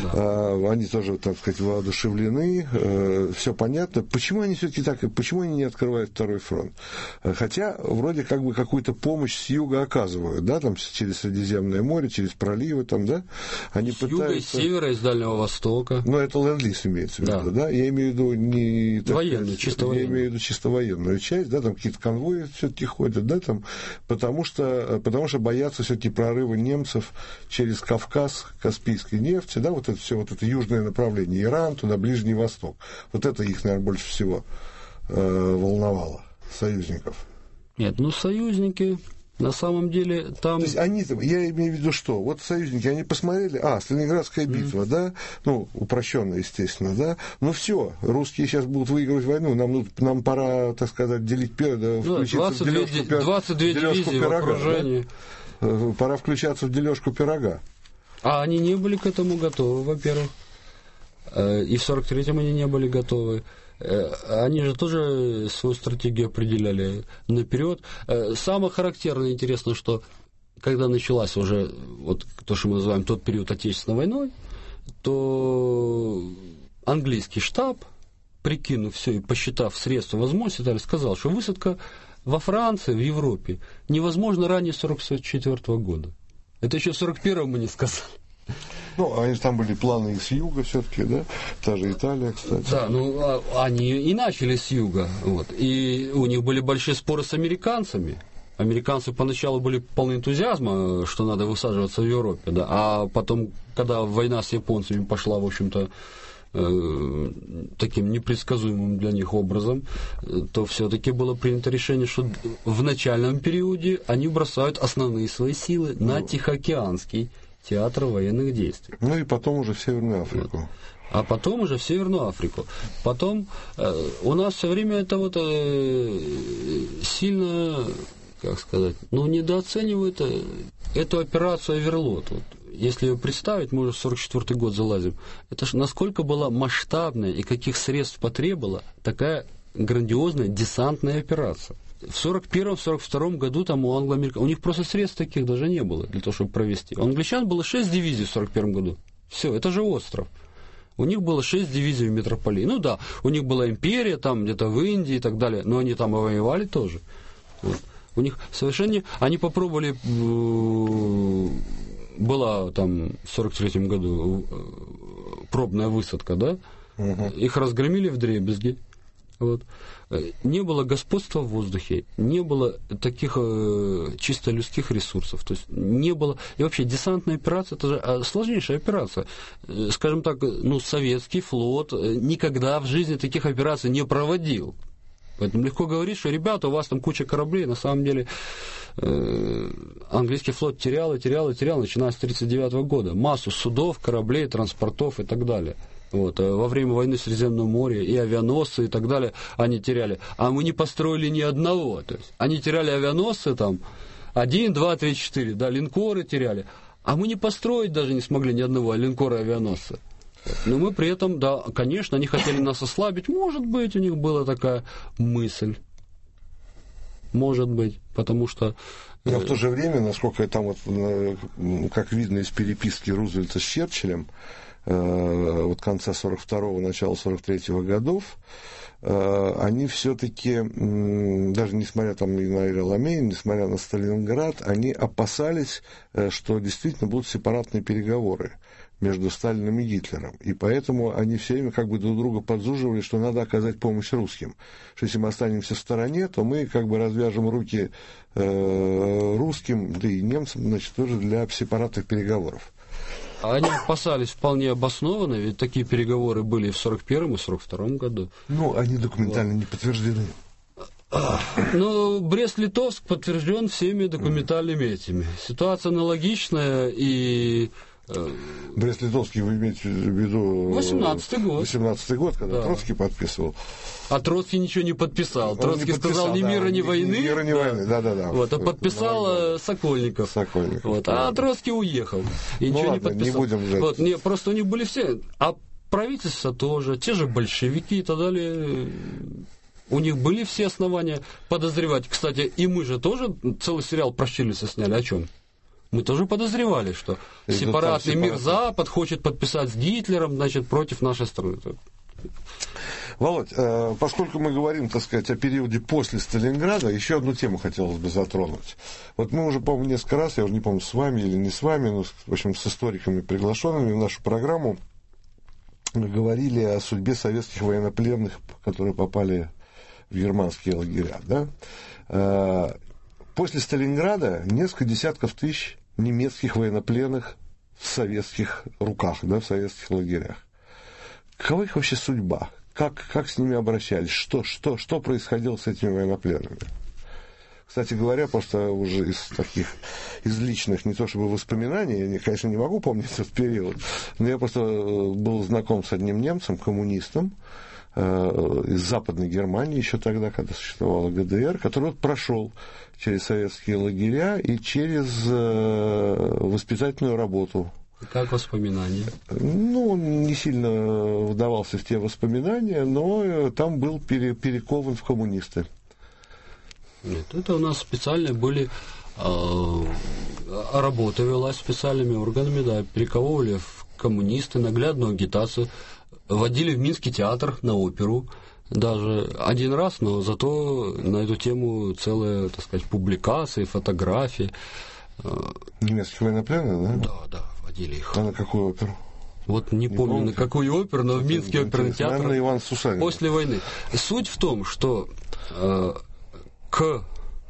[SPEAKER 3] Они тоже, так сказать, воодушевлены, все понятно. Почему они все-таки так, почему они не открывают второй фронт? Хотя вроде как бы какую-то помощь с юга оказывают, да, там через Средиземное море, через проливы, там, да? Они
[SPEAKER 4] с
[SPEAKER 3] пытаются...
[SPEAKER 4] юга, из севера, из Дальнего Востока.
[SPEAKER 3] Но это ленд-лиз имеется в виду, да? Я имею в виду не...
[SPEAKER 4] Военную, чисто военную.
[SPEAKER 3] Я имею в виду чисто военную часть, да, там какие-то конвои все-таки ходят, да, там, потому что боятся все-таки прорыва немцев через Кавказ, Каспийской нефти, да, вот это все, вот это южное направление, Иран, туда Ближний Восток. Вот это их, наверное, больше всего волновало, союзников.
[SPEAKER 4] Нет, союзники... На самом деле там...
[SPEAKER 3] То есть они, я имею в виду что? Вот союзники, они посмотрели, Сталинградская битва, да, упрощенно, естественно, да, все, русские сейчас будут выигрывать войну, нам пора, так сказать, делить включиться в дележку
[SPEAKER 4] дивизии
[SPEAKER 3] пирога.
[SPEAKER 4] В окружении.
[SPEAKER 3] Да? Пора включаться в дележку пирога.
[SPEAKER 4] А они не были к этому готовы, во-первых. И в 43-м они не были готовы. Они же тоже свою стратегию определяли наперед. Самое характерное, интересно, что когда началась уже вот то, что мы называем тот период Отечественной войны, то английский штаб прикинув все и посчитав средства возможности, Сталин сказал, что высадка во Франции, в Европе, невозможно ранее 1944 года. Это еще в 1941-м мы не сказали.
[SPEAKER 3] Ну, они там были планы и с юга все-таки, да? Та же Италия, кстати.
[SPEAKER 4] Да, ну, они и начали с юга. Вот. И у них были большие споры с американцами. Американцы поначалу были полны энтузиазма, что надо высаживаться в Европе, да, а потом, когда война с японцами пошла, в общем-то, таким непредсказуемым для них образом, то все-таки было принято решение, что в начальном периоде они бросают основные свои силы на Тихоокеанский театр военных действий.
[SPEAKER 3] Ну и потом уже в Северную Африку.
[SPEAKER 4] Вот. А потом уже в Северную Африку. Потом у нас все время это вот сильно, как сказать, ну, недооценивают эту операцию «Оверлот». Вот. Если ее представить, мы уже в 1944 год залазим. Это ж насколько была масштабная и каких средств потребовала такая грандиозная десантная операция. В 1941-1942 году там у них просто средств таких даже не было для того, чтобы провести. У англичан было 6 дивизий в 1941 году. Все, это же остров. У них было 6 дивизий в метрополии. Ну да, у них была империя там где-то в Индии и так далее, но они там и воевали тоже. Вот. У них совершенно... Они попробовали... Была там в 1943 году пробная высадка, да? Их разгромили вдребезги. Вот. Не было господства в воздухе, не было таких чисто людских ресурсов. То есть не было... И вообще десантная операция, это же сложнейшая операция. Скажем так, ну, советский флот никогда в жизни таких операций не проводил. Поэтому легко говорить, что, ребята, у вас там куча кораблей, на самом деле английский флот терял, начиная с 1939 года. Массу судов, кораблей, транспортов и так далее. Вот. Во время войны в Средиземном море и авианосцы и так далее они теряли. А мы не построили ни одного. То есть они теряли авианосцы там 1, 2, 3, 4, да, линкоры теряли. А мы не построить даже не смогли ни одного линкора и авианосца. Но мы при этом, да, конечно, они хотели нас ослабить. Может быть, у них была такая мысль. Может быть, потому что...
[SPEAKER 3] Но в то же время, насколько там, вот, как видно из переписки Рузвельта с Черчиллем, вот конца 42-го, начала 43-го годов, они все-таки, даже несмотря там на Эр-эль-Аламейн, несмотря на Сталинград, они опасались, что действительно будут сепаратные переговоры между Сталиным и Гитлером. И поэтому они все время как бы друг друга подзуживали, что надо оказать помощь русским. Что если мы останемся в стороне, то мы как бы развяжем руки русским, да и немцам, значит, тоже для сепаратных переговоров.
[SPEAKER 4] Они опасались вполне обоснованно, ведь такие переговоры были в 1941 и 1942 году.
[SPEAKER 3] Ну, они документально не подтверждены.
[SPEAKER 4] Ну, Брест-Литовск подтвержден всеми документальными этими. Ситуация аналогичная и...
[SPEAKER 3] Брест-Литовский, вы имеете в виду...
[SPEAKER 4] 18-й год.
[SPEAKER 3] 18-й год, когда
[SPEAKER 4] да.
[SPEAKER 3] Троцкий подписывал.
[SPEAKER 4] А Троцкий ничего не подписал. Троцкий сказал ни мира, ни войны.
[SPEAKER 3] Ни мира, ни войны, да.
[SPEAKER 4] Вот, а подписал Сокольников. Вот, а Троцкий уехал. И ничего не подписал.
[SPEAKER 3] Не будем ждать.
[SPEAKER 4] Вот, просто у них были все... А правительство тоже, те же большевики и так далее... У них были все основания подозревать. Кстати, и мы же тоже целый сериал про Штирлица сняли. О чем? Мы тоже подозревали, что сепаратный мир Запад хочет подписать с Гитлером, значит, против нашей страны.
[SPEAKER 3] Володь, поскольку мы говорим, так сказать, о периоде после Сталинграда, еще одну тему хотелось бы затронуть. Вот мы уже, по-моему, несколько раз, я уже не помню, с вами или не с вами, но, в общем, с историками, приглашенными в нашу программу, говорили о судьбе советских военнопленных, которые попали в германские лагеря. Да? После Сталинграда несколько десятков тысяч немецких военнопленных в советских руках, да, в советских лагерях. Какова их вообще судьба? Как с ними обращались? Что происходило с этими военнопленными? Кстати говоря, просто уже из личных, не то чтобы воспоминаний, я, конечно, не могу помнить этот период, но я просто был знаком с одним немцем, коммунистом, из Западной Германии, еще тогда, когда существовала ГДР, который прошел через советские лагеря и через воспитательную работу.
[SPEAKER 4] Как воспоминания?
[SPEAKER 3] Ну, он не сильно вдавался в те воспоминания, но там был перекован в коммунисты.
[SPEAKER 4] Нет, это у нас специальные были... Работа велась специальными органами, да, перековывали в коммунисты, наглядную агитацию. водили в Минский театр на оперу, даже один раз, но зато на эту тему целая, так сказать, публикации, фотографии.
[SPEAKER 3] Немецкие военнопленные, да?
[SPEAKER 4] Да, водили их.
[SPEAKER 3] А на какую оперу?
[SPEAKER 4] Вот не помню, на какую оперу, но в Минский оперный театр.
[SPEAKER 3] Наверное, Иван Сусанин.
[SPEAKER 4] После войны. Суть в том, что к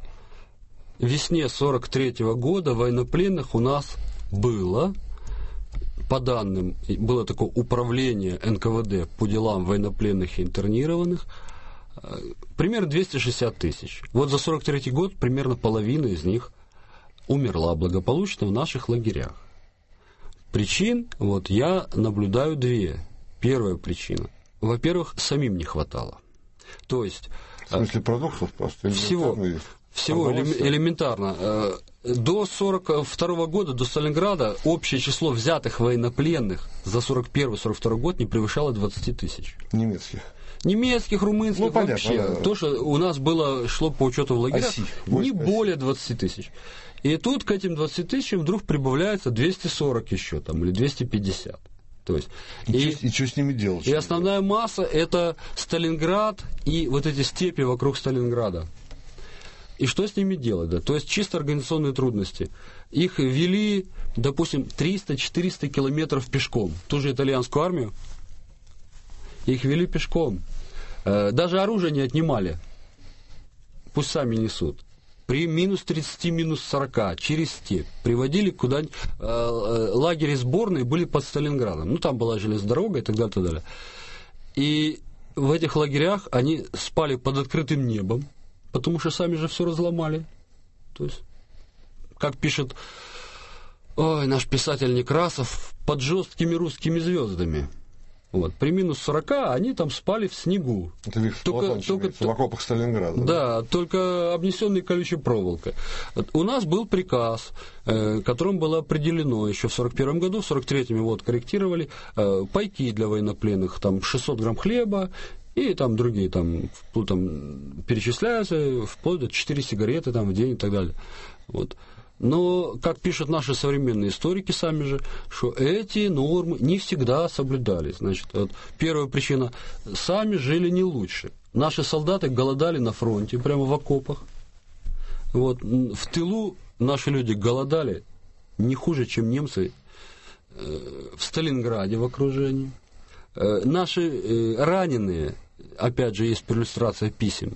[SPEAKER 4] весне 1943 года военнопленных у нас было, по данным, было такое управление НКВД по делам военнопленных и интернированных, примерно 260 тысяч. Вот за 1943 год примерно половина из них умерла благополучно в наших лагерях. Причин вот я наблюдаю две. Первая причина. Во-первых, самим не хватало. То есть...
[SPEAKER 3] В смысле продуктов просто?
[SPEAKER 4] Всего элементарно. До 1942 года, до Сталинграда, общее число взятых военнопленных за 1941-1942 год не превышало 20 тысяч. Немецких, румынских,
[SPEAKER 3] понятно,
[SPEAKER 4] вообще.
[SPEAKER 3] Да.
[SPEAKER 4] То, что у нас шло по учету в лагерях, не более 20 тысяч. И тут к этим 20 тысячам вдруг прибавляется 240 еще, там, или 250. То есть,
[SPEAKER 3] и что с ними делать?
[SPEAKER 4] И основная масса – это Сталинград и вот эти степи вокруг Сталинграда. И что с ними делать? Да? То есть чисто организационные трудности. Их вели, допустим, 300-400 километров пешком. Ту же итальянскую армию. Их вели пешком. Даже оружие не отнимали. Пусть сами несут. При минус 30, минус 40, через степь. Приводили куда-нибудь. Лагеря сборные были под Сталинградом. Ну, там была железная дорога и так далее, так далее. И в этих лагерях они спали под открытым небом, потому что сами же все разломали. То есть, как пишет наш писатель Некрасов, под жесткими русскими звездами. Вот. При минус 40 они там спали в снегу.
[SPEAKER 3] Это в окопах Сталинграда.
[SPEAKER 4] Да, только обнесенные колючей проволокой. У нас был приказ, которым было определено еще в 1941 году, в 1943 вот корректировали, пайки для военнопленных, там 600 грамм хлеба, и там другие там перечисляются, вплоть до 4 сигареты там, в день и так далее. Вот. Но, как пишут наши современные историки сами же, что эти нормы не всегда соблюдались. Значит, вот первая причина – сами жили не лучше. Наши солдаты голодали на фронте, прямо в окопах. Вот. В тылу наши люди голодали не хуже, чем немцы в Сталинграде в окружении. Наши раненые, опять же, есть иллюстрация писем,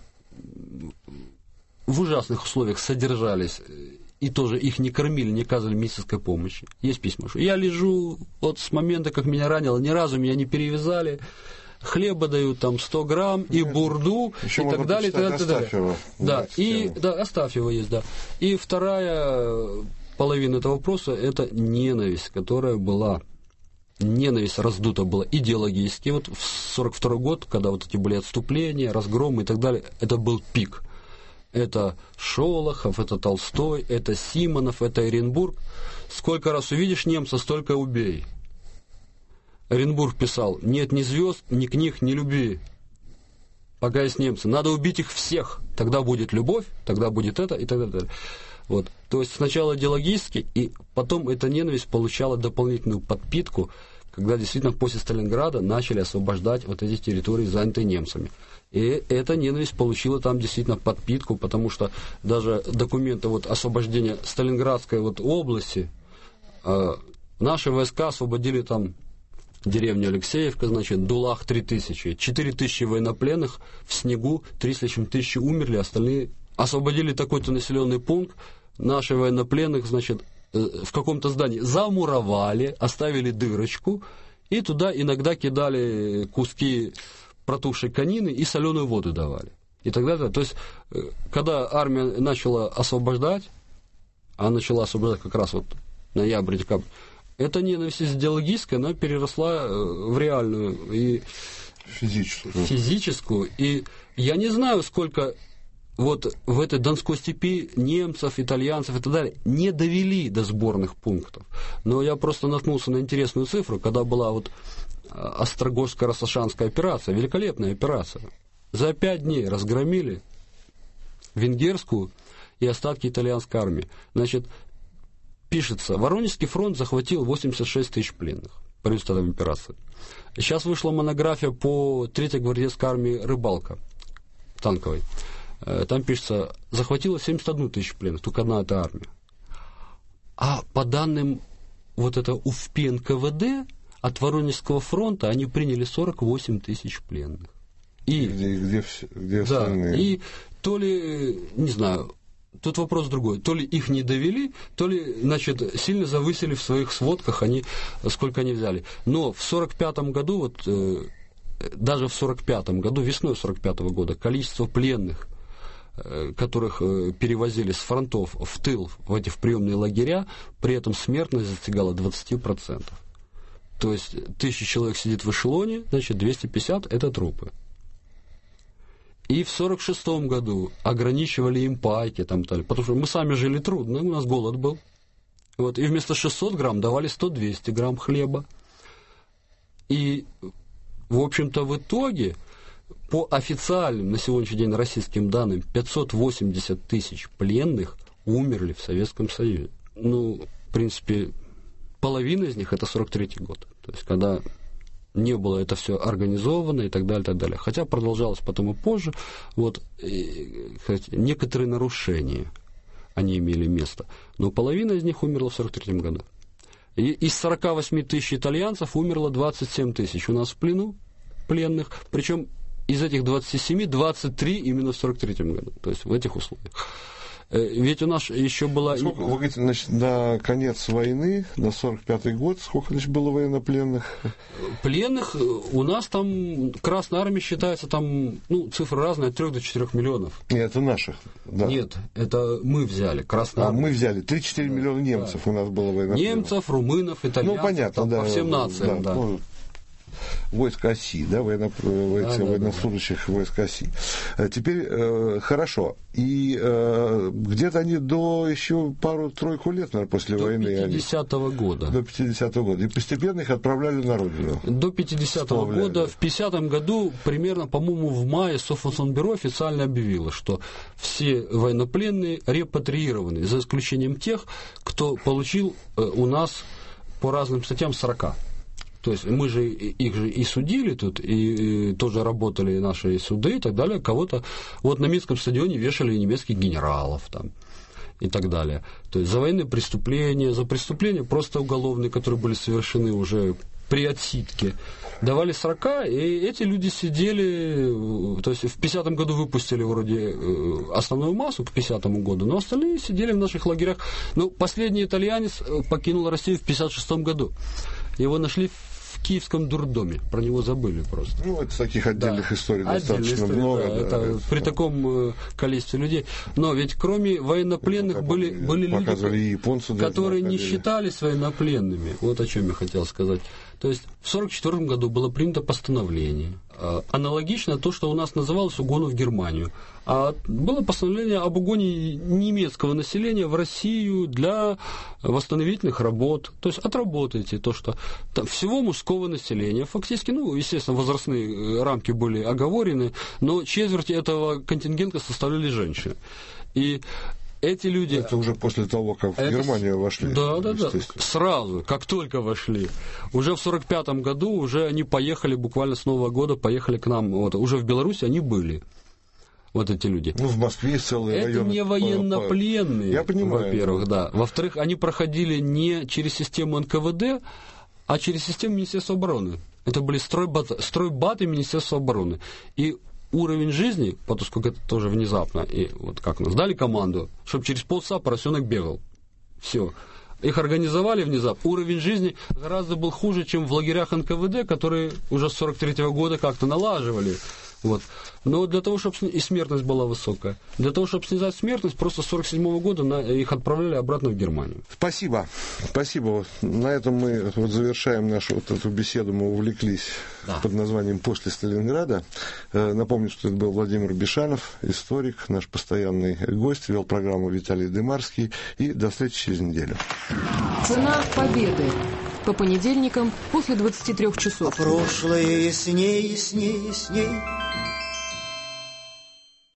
[SPEAKER 4] в ужасных условиях содержались, и тоже их не кормили, не оказывали медицинской помощи. Есть письма, что я лежу вот с момента, как меня ранило, ни разу меня не перевязали, хлеба дают там 100 грамм, и бурду,
[SPEAKER 3] еще
[SPEAKER 4] и так далее, и так далее. Да, и Астафьева есть, да. И вторая половина этого вопроса – это ненависть, которая была. Ненависть раздута была идеологически. Вот в 1942 год, когда вот эти были отступления, разгромы и так далее, это был пик. Это Шолохов, это Толстой, это Симонов, это Оренбург. Сколько раз увидишь немца, столько убей. Оренбург писал: нет ни звезд, ни книг, ни любви. Пока есть немцы. Надо убить их всех. Тогда будет любовь, тогда будет это и так далее. Вот. То есть сначала идеологически, и потом эта ненависть получала дополнительную подпитку, когда действительно после Сталинграда начали освобождать вот эти территории, занятые немцами. И эта ненависть получила там действительно подпитку, потому что даже документы вот освобождения Сталинградской вот области, наши войска освободили там деревню Алексеевка, значит, Дулах 3000, 4000 военнопленных в снегу, 3 с лишним тысячи умерли, остальные освободили такой-то населенный пункт, наши военнопленных, значит, в каком-то здании замуровали, оставили дырочку, и туда иногда кидали куски протухшей конины и соленую воду давали. И так далее. То есть, когда армия начала освобождать, а начала освобождать как раз вот ноябрь, декабрь, эта ненависть идеологическая, она переросла в реальную и физическую. И я не знаю, сколько вот в этой Донской степи немцев, итальянцев и так далее не довели до сборных пунктов. Но я просто наткнулся на интересную цифру, когда была вот Острогожско-Рассашанская операция, великолепная операция. За 5 дней разгромили венгерскую и остатки итальянской армии. Значит, пишется, Воронежский фронт захватил 86 тысяч пленных. по результатам операции. Сейчас вышла монография по 3-й гвардейской армии «Рыбалка» танковой. Там пишется, захватило 71 тысячу пленных, только одна эта армия. А по данным вот это УФП НКВД, от Воронежского фронта они приняли 48 тысяч пленных. И,
[SPEAKER 3] где остальные?
[SPEAKER 4] И то ли, не знаю, тут вопрос другой, то ли их не довели, то ли, значит, сильно завысили в своих сводках, сколько они взяли. Но в 45-м году, вот, даже в 45-м году, весной 45-го года, количество пленных, которых перевозили с фронтов в тыл, в эти приемные лагеря, при этом смертность достигала 20%. То есть 1000 человек сидит в эшелоне, значит 250 это трупы. И в 46-м году ограничивали им пайки, там, потому что мы сами жили трудно, у нас голод был. Вот, и вместо 600 грамм давали 100-200 грамм хлеба. И, в общем-то, в итоге, по официальным на сегодняшний день российским данным, 580 тысяч пленных умерли в Советском Союзе. Ну, в принципе, половина из них это 43-й год. То есть, когда не было это все организовано и так далее, и так далее. Хотя продолжалось потом и позже. Вот, некоторые нарушения, они имели место. Но половина из них умерла в 43-м году. И из 48 тысяч итальянцев умерло 27 тысяч у нас в плену пленных. Причем из этих 27, 23 именно в 43-м году. То есть в этих условиях. Ведь у нас еще была...
[SPEAKER 3] Сколько, вы говорите, значит, на конец войны, на 45-й год, сколько, значит, было военнопленных?
[SPEAKER 4] Пленных у нас там, Красная Армия считается там, ну, цифры разные, от 3 до 4 миллионов.
[SPEAKER 3] Нет, это наших, да.
[SPEAKER 4] Нет, это мы взяли, Красная Армия.
[SPEAKER 3] Мы взяли, 3-4 миллиона немцев у нас было военнопленных.
[SPEAKER 4] Немцев, румынов, итальянцев,
[SPEAKER 3] ну, понятно,
[SPEAKER 4] там,
[SPEAKER 3] да,
[SPEAKER 4] по всем нациям, да.
[SPEAKER 3] Ну, войск оси, да, военнослужащих войск оси. Теперь, хорошо, и где-то они до еще пару-тройку лет, наверное, после войны.
[SPEAKER 4] До 50-го года.
[SPEAKER 3] До 50-го года. И постепенно их отправляли на родину.
[SPEAKER 4] До 50-го года. В 50-м году, примерно, по-моему, в мае Софинформбюро официально объявило, что все военнопленные репатриированы, за исключением тех, кто получил у нас по разным статьям 40. То есть мы же их же и судили тут, и тоже работали наши суды и так далее. Кого-то вот на Минском стадионе вешали немецких генералов там, и так далее. То есть за военные преступления, за преступления просто уголовные, которые были совершены уже при отсидке, давали 40, и эти люди сидели, то есть в 50-м году выпустили вроде основную массу к 50-му году, но остальные сидели в наших лагерях. Ну, последний итальянец покинул Россию в 56-м году. Его нашли в Киевском дурдоме, про него забыли просто.
[SPEAKER 3] Ну, это таких отдельных историй достаточно
[SPEAKER 4] истории,
[SPEAKER 3] много.
[SPEAKER 4] Да,
[SPEAKER 3] да,
[SPEAKER 4] это при таком количестве людей. Но ведь кроме военнопленных были люди,
[SPEAKER 3] японцы,
[SPEAKER 4] которые не считались военнопленными. Вот о чем я хотел сказать. То есть в 1944 году было принято постановление, аналогично то, что у нас называлось угону в Германию. А было постановление об угоне немецкого населения в Россию для восстановительных работ. То есть отработайте то, что там всего мужского населения. Фактически, ну, естественно, возрастные рамки были оговорены, но четверть этого контингента составляли женщины. И эти люди...
[SPEAKER 3] Это уже после того, как в Германию вошли.
[SPEAKER 4] Да. Сразу, как только вошли. Уже в 1945 году уже они поехали, буквально с Нового года поехали к нам. Вот, уже в Беларуси они были. Вот эти люди.
[SPEAKER 3] Ну, в Москве есть целые районы.
[SPEAKER 4] Это не военнопленные,
[SPEAKER 3] я понимаю,
[SPEAKER 4] во-первых, да. Во-вторых, они проходили не через систему НКВД, а через систему Министерства обороны. Это были стройбаты Министерства обороны. И уровень жизни, поскольку это тоже внезапно, и вот как нас дали команду, чтобы через полчаса поросенок бегал. Все. Их организовали внезапно. Уровень жизни гораздо был хуже, чем в лагерях НКВД, которые уже с 1943 года как-то налаживали. Вот. Но для того, чтобы и смертность была высокая, для того, чтобы снизать смертность, просто с 1947 года их отправляли обратно в Германию.
[SPEAKER 3] Спасибо. Спасибо. На этом мы вот завершаем нашу вот эту беседу. Мы увлеклись под названием «После Сталинграда». Напомню, что это был Владимир Бишанов, историк, наш постоянный гость. Вел программу Виталий Дымарский. И до встречи через неделю.
[SPEAKER 1] Цена победы. По понедельникам после 23 часов.
[SPEAKER 2] Прошлое ясней, ясней, ясней.